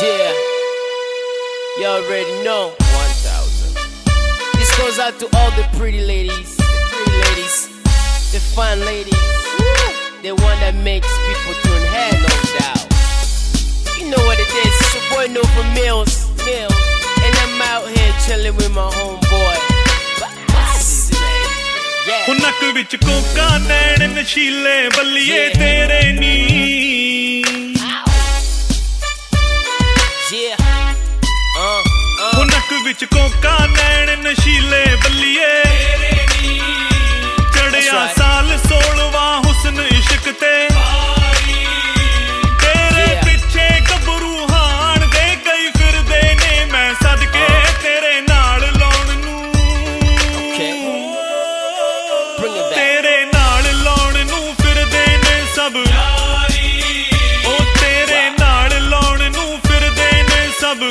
Yeah, you already know. 1000. This goes out to all the pretty ladies, the fine ladies, the one that makes people turn head, no doubt. You know what it is, it's your boy Nova Mills, and I'm out here chilling with my homeboy. Yeah. ਨੱਕ ਵਿੱਚ ਕੋਕਾ ਨੈਣ ਨਸ਼ੀਲੇ ਬੱਲੀਏ ਤੇਰੇ ਨੀ ਨੱਕ ਵਿੱਚ ਕੋਕਾ ਨੈਣ ਨਸ਼ੀਲੇ ਬੱਲੀਏ ਚੜਿਆ ਸਾਲ 16ਵਾਂ ਹੁਸਨ ਇਸ਼ਕ ਤੇ ਤੇਰੇ ਪਿੱਛੇ ਗੱਭਰੂ ਹਾਣ ਦੇ ਕਈ ਫਿਰਦੇ ਨੇ ਮੈਂ ਸਦਕੇ ਤੇਰੇ ਨਾਲ ਲਾਉਣ ਨੂੰ ਤੇਰੇ ਨਾਲ ਲਾਉਣ ਨੂੰ ਫਿਰਦੇ ਨੇ ਸਭ ਉਹ ਤੇਰੇ ਨਾਲ ਲਾਉਣ ਨੂੰ ਫਿਰਦੇ ਨੇ ਸਭ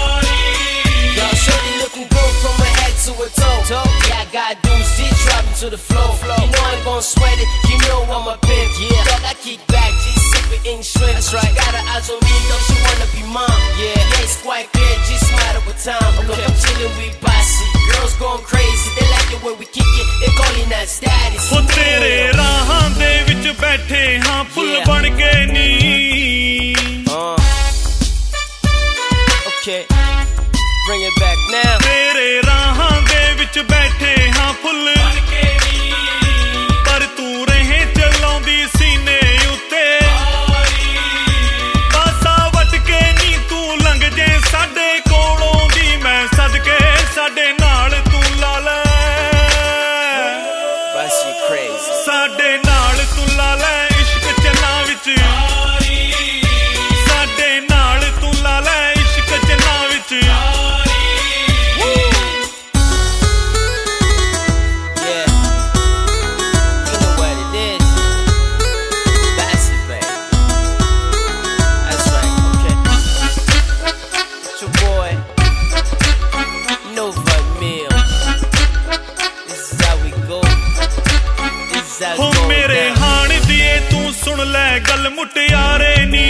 Yeah, I gotta do shit, dropping to the floor. You know I ain't gon' sweat it, you know I'm a pimp. Yeah, dog, I kick back, just sipping ink shrimp. That's right. She got her eyes on me, though she wanna be mine. Yeah, it's quite clear, just matter with time. Look, I'm chillin' with Bossy. Girls going crazy, they like it when we kick it. They calling that status. ਹੋ ਤੇਰੇ ਰਾਹਾਂ ਦੇ ਵਿੱਚ ਬੈਠੇ ਹਾਂ ਫੁੱਲ ਬਣ ਕੇ ਨੀ Okay, bring it back now. ਤੇਰੇ ਰਾਹਾਂ ਦੇ ਵਿੱਚ ਬੈਠੇ ਹਾਂ ਫੁੱਲ ਬਣ ਕੇ ਨੀ ਪਰ ਤੂੰ ਰਹੇ ਚਲਾਉਂਦੀ ਸੀਨੇ ਉੱਤੇ ਪਾਸਾ ਵਟ ਕੇ ਨੀ ਤੂੰ ਲੰਘ ਜੇ ਸਾਡੇ ਕੋਲੋਂ ਦੀ ਮੈਂ ਸਦਕੇ ਸਾਡੇ ਨਾਲ ਤੂੰ ਲਾ ਲੈ ਸਾਡੇ ਨਾਲ ਤੂੰ ਲਾ ਲੈ ਇਸ਼ਕ ਚੰਨਾ ਵਿੱਚ ਸਾਡੇ ਨਾਲ ਤੂੰ ਲਾ ਲੈ ਇਸ਼ਕ ਚੰਨਾ ਵਿੱਚ ਹੋ ਮੇਰੇ ਹਾਣ ਦੀਏ ਤੂੰ ਸੁਣ ਲੈ ਗੱਲ ਮੁਟਿਆਰੇ ਨੀ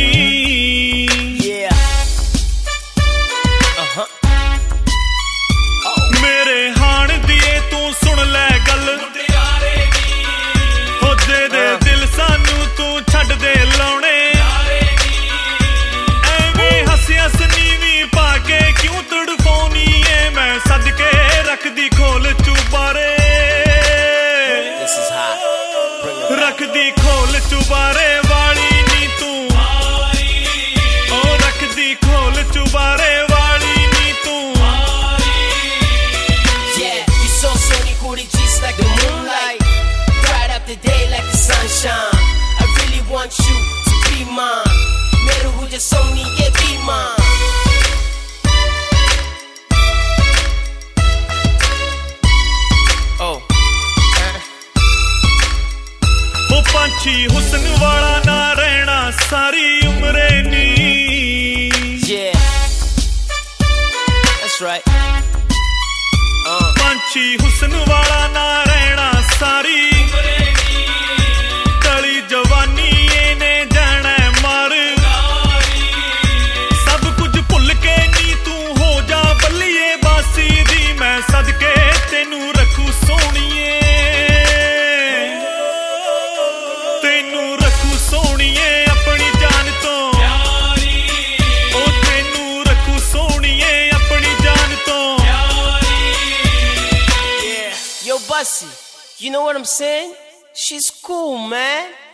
ਮੇਰੇ ਹਾਣ ਦੀਏ ਤੂੰ ਸੁਣ ਲੈ ਗੱਲ ਮੁਟਿਆਰੇ ਨੀ ਹੋ ਦੇ ਦਿਲ ਸਾਨੂੰ ਤੂੰ ਛੱਡ ਦੇ ਲਾਉਣੇ ਐਵੇਂ ਹੱਸਿਆ ਸਨੀਵੀਂ ਪਾ ਕੇ ਕਿਉਂ ਤੜਫਾਉਣੀ ਏ ਮੈਂ ਸਦਕੇ ਰੱਖਦੀ ਖੋਲ ਚੁਬਾਰੇ ਰੱਖਦੀ ਖੋਲ ਚੁਬਾਰੇ ਵਾਲੀ ਨੀ ਤੂੰ ਉਹ ਰੱਖਦੀ ਖੋਲ ਚੁਬਾਰੇ ਵਾਲੀ ਨੀ ਤੂੰ Yeah, you so sunny, cool, just like the moonlight, bright up the day like the sunshine. I really want you to be mine. Meru huja soni, yeah, be mine. ਪੰਛੀ ਹੁਸਨ ਵਾਲਾ ਨਾ ਰਹਿਣਾ ਸਾਰੀ ਉਮਰੇ ਨੀ Yeah, that's right. ਪੰਛੀ ਹੁਸਨ ਵਾਲਾ ਨਾ ਰਹਿਣਾ ਸਾਰੀ ਉਮਰੇ ਨੀ ਤਲੀ ਜਵਾਨੀ ਇਹਨੇ ਜਾਣਾ ਮਾਰ ਸਭ ਕੁਝ ਭੁੱਲ ਕੇ ਨੀ ਤੂੰ ਹੋ ਜਾ ਬੱਲੀਏ ਬਾਸੀ ਦੀ ਮੈਂ ਸਦਕੇ ਤੈਨੂੰ ਰੱਖੂ ਸੋਹਣੀਏ ਤੈਨੂੰ ਰੱਖੂ ਸੋਹਣੀਏ ਆਪਣੀ ਜਾਨ ਤੋਂ ਉਹ ਤੈਨੂੰ ਰੱਖੂ ਸੋਹਣੀਏ ਆਪਣੀ ਜਾਨ ਤੋਂ Yo, Bussy, you know what I'm saying? She's cool, man.